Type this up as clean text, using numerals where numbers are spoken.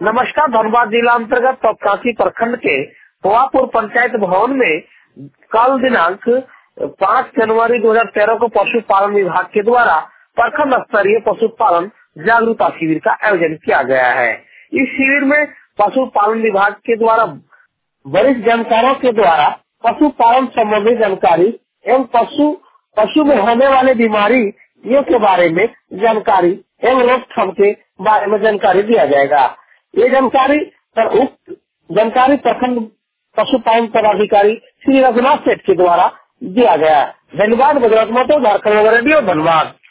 नमस्कार। धनबाद जिला अंतर्गत तपकासी प्रखंड के हुआपुर पंचायत भवन में कल दिनांक 5 जनवरी 2013 को पशुपालन विभाग के द्वारा प्रखंड स्तरीय पशुपालन जागरूकता शिविर का आयोजन किया गया है। इस शिविर में पशुपालन विभाग के द्वारा वरिष्ठ जानकारों के द्वारा पशुपालन संबंधी जानकारी एवं पशु में होने वाले बीमारियों के बारे में जानकारी एवं रोकथाम के बारे में जानकारी दिया जाएगा। ये जानकारी प्रखंड पशुपालन पदाधिकारी श्री रघुनाथ सेठ के द्वारा दिया गया। धन्यवाद। गुजरात मोटो झारखंड रेडियो धनबाद।